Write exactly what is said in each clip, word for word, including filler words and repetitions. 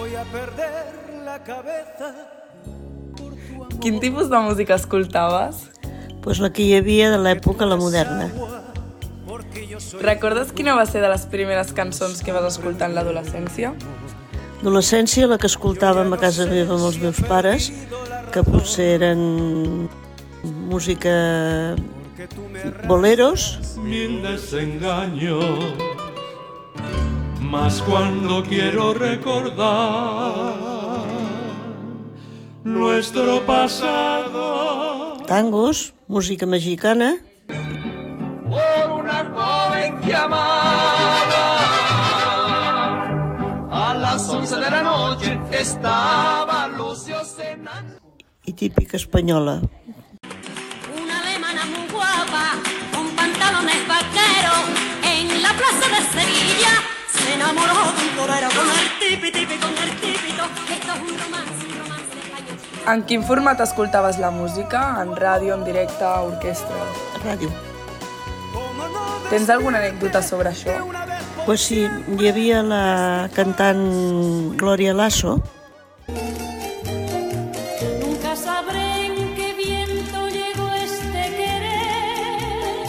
Quin tipus de música escoltaves? Pues la que hi havia de l'època, la moderna. Recordes quina va ser de les primeres cançons que vas escoltar en l'adolescència? Adolescència, la que escoltàvem a casa meva amb els meus pares, que potser eren música boleros. Mil desengaños, más cuando quiero recordar nuestro pasado. Tangos, música mexicana. Por una joven que amaba, a las once de la noche estaba Lucio cenando. I típica espanyola. Una alemana muy guapa, con pantalones vaqueros, en la plaza de Sevilla se enamoró de un torero con el tipi tipi, con el tipito. Esto es un romance, un romance español. En quin format escoltaves la música? En ràdio, en directe, orquestra? Ràdio. Tens alguna anècdota sobre això? Pues sí, hi havia la cantant Gloria Lasso, Nunca sabré en qué viento llegó este querer.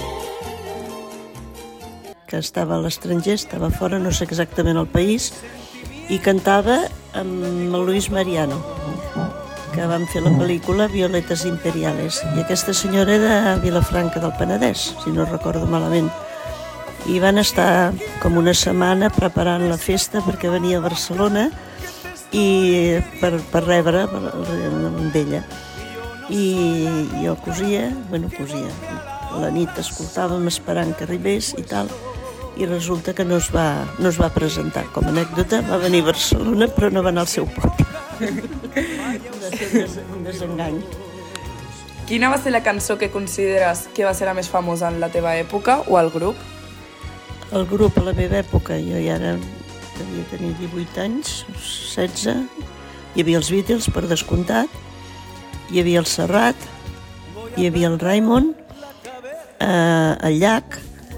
que estava a l'estranger, estava fora, no sé exactament al país, i cantava amb el Luis Mariano, que van fer la pel·lícula Violetas Imperiales. I aquesta senyora era de Vilafranca del Penedès, si no recordo malament. I van estar com una setmana preparant la festa perquè venia a Barcelona i per, per rebre amb ella. I jo cosia, bueno, cosia. La nit escoltàvem esperant que arribés i tal, i resulta que no es va, no es va presentar. Com a anècdota, va venir a Barcelona però no va anar al seu poble. Va ser un desengany. Quina va ser la cançó que consideres que va ser la més famosa en la teva època o el grup? El grup a la meva època, jo ja era, devia tenir divuit anys, setze, hi havia els Beatles, per descomptat, hi havia el Serrat, hi havia el Raimon, eh, el Llach,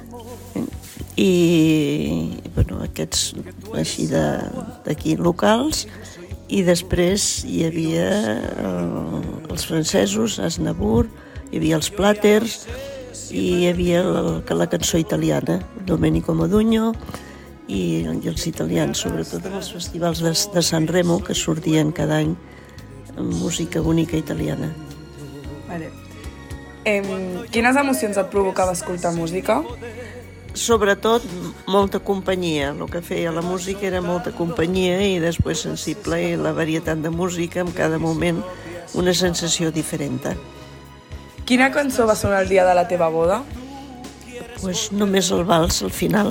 i bueno, aquests així d'aquí locals, i després hi havia eh, els francesos, Aznavour, hi havia els Platters, i hi havia la, la cançó italiana, Domenico Modugno, i, i els italians, sobretot en els festivals de, de San Remo, que sortien cada any amb música única italiana. Vale. Em, quines emocions et provocava escoltar música? Sobretot molta companyia, el que feia la música era molta companyia i després sensible i la varietat de música en cada moment una sensació diferent. Quina cançó va sonar el dia de la teva boda? Pues només el vals al final.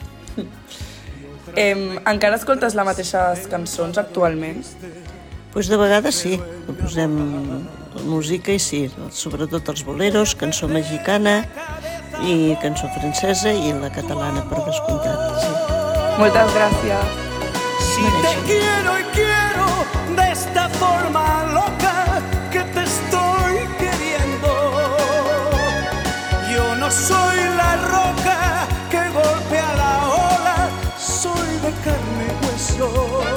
Em, encara escoltes les mateixes cançons actualment? Pues de vegades sí, posem música i sí, sobretot els boleros, cançó mexicana i cançó francesa i la catalana, per descomptat. Sí. Moltes gràcies. Si te quiero y quiero de esta forma loca que te estoy queriendo. Yo no soy la roca que golpea la ola, soy de carne y hueso.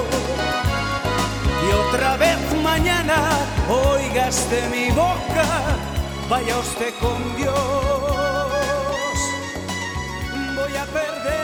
Y otra vez mañana oigas de mi boca, vaya usted con Dios. Voy a perder